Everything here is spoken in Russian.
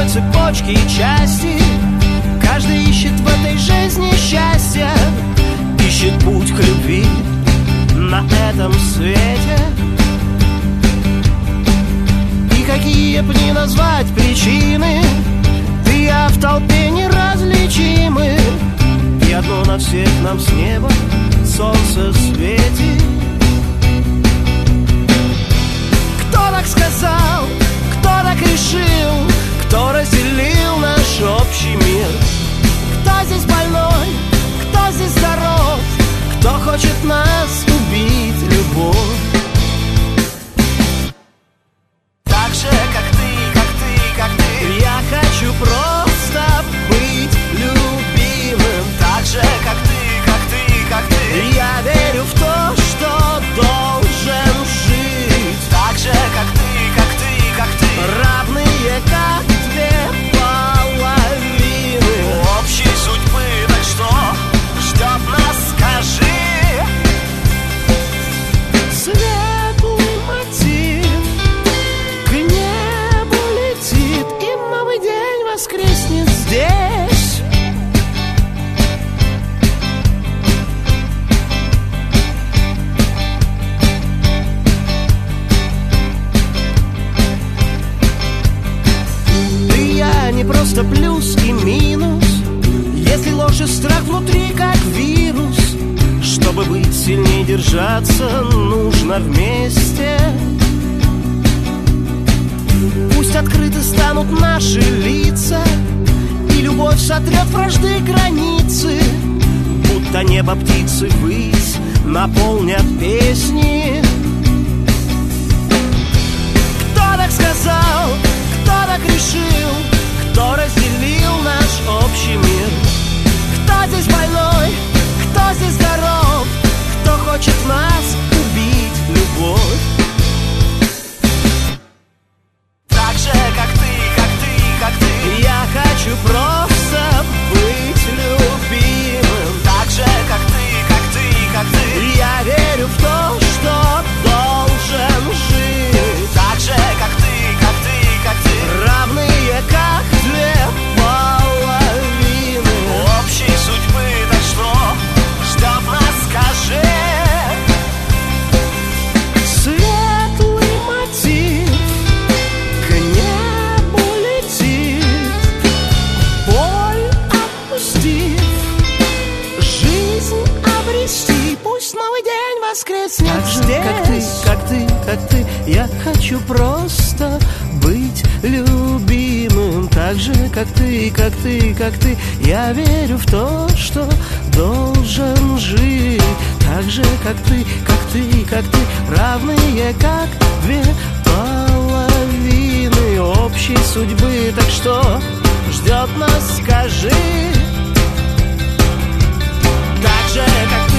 одной цепочки и части. Каждый ищет в этой жизни счастья, ищет путь к любви на этом свете. И какие б ни назвать причины, ты и я в толпе неразличимы. И одно на всех нам с неба солнце светит. Кто так сказал, кто так решил, кто разделил наш общий мир? Кто здесь больной, кто здесь здоров, кто хочет нас убить, любовь? Так же, как ты, как ты, как ты, я хочу просто быть любимым. Так же, как ты, как ты, как ты, я верю в то, что должен жить. Так же, как ты, как ты, как ты, равные, как две половины общей судьбы. Так что ждет нас, скажи? Светлый мотив к небу летит, и новый день воскреснет здесь. Ты и я не просто плюс и минус, если ложь и страх внутри как вирус. Чтобы быть сильнее, держаться нужно вместе. Пусть открыты станут наши лица, и любовь сотрет вражды границы. Будто небо птицы ввысь наполнят песни. Кто так сказал, кто так решил, кто разделил наш общий мир? Кто здесь больной, кто здесь здоров, кто хочет нас убить, любовь? Так же, как ты, как ты, как ты, я хочу просто быть любимым. Так же, как ты, как ты, как ты, я верю в то, что должен жить. Так же, как ты, как ты, как ты, равные, как две половины общей судьбы. Так что ждет нас, скажи? Светлый мотив к небу летит, боль отпустив, жизнь обрести. Пусть новый день воскреснет так же, здесь. Как ты, как ты, я хочу просто быть любимым. Так же, как ты, как ты, как ты, я верю в то, что должен жить. Так же, как ты, как ты, как ты, равные, как две половины общей судьбы. Так что ждет нас, скажи? Так же, как ты.